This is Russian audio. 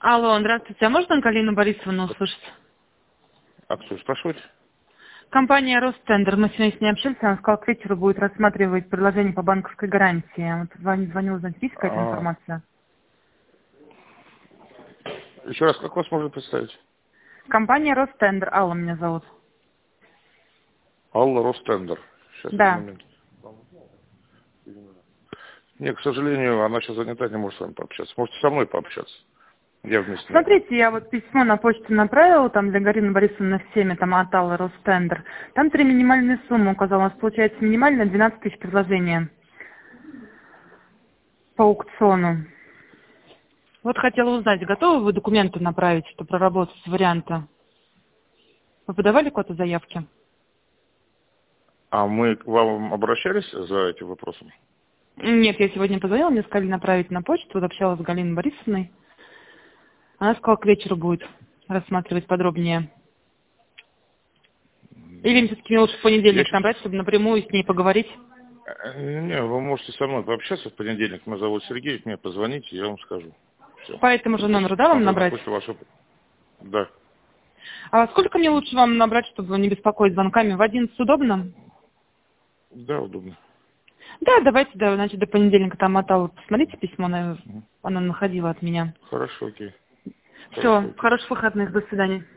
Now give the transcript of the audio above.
Алло, здравствуйте. А можно Галину Борисовну услышать? А кто спрашивает? Компания «Ростендер». Мы сегодня с ней общались, она сказала, к вечеру будет рассматривать предложение по банковской гарантии. Вот звонила узнать, есть какая-то информация? Еще раз, как вас можно представить? Компания «Ростендер». Алла меня зовут. Алла Ростендер. Сейчас, один Да. момент. Нет, к сожалению, она сейчас занята, не может с вами пообщаться. Можете со мной пообщаться. Я вместе с ней. Смотрите, я вот письмо на почту направила, там для Галины Борисовны всеми, там от Аллы Ростендер. Там 3 минимальные суммы указала. У нас получается минимальная 12 тысяч предложения по аукциону. Вот хотела узнать, готовы вы документы направить, чтобы проработать варианты? Вы подавали куда-то заявки? А мы к вам обращались за этим вопросом? Нет, я сегодня позвонила, мне сказали направить на почту, вот общалась с Галиной Борисовной. Она сказала, к вечеру будет рассматривать подробнее. Или мне все-таки лучше в Я понедельник сейчас... набрать, чтобы напрямую с ней поговорить. Не, вы можете со мной пообщаться в понедельник. Меня зовут Сергей, мне позвоните, я вам скажу. Все. По этому же номеру, да, вам Смотрю на набрать? почту вашу. Да. А сколько мне лучше вам набрать, чтобы не беспокоить звонками? В 11 удобно? Да, удобно. Да, давайте, да, значит, до понедельника там мотала. Посмотрите письмо, она находила от меня. Хорошо, окей. Хорошо, Все, окей. хороших выходных, до свидания.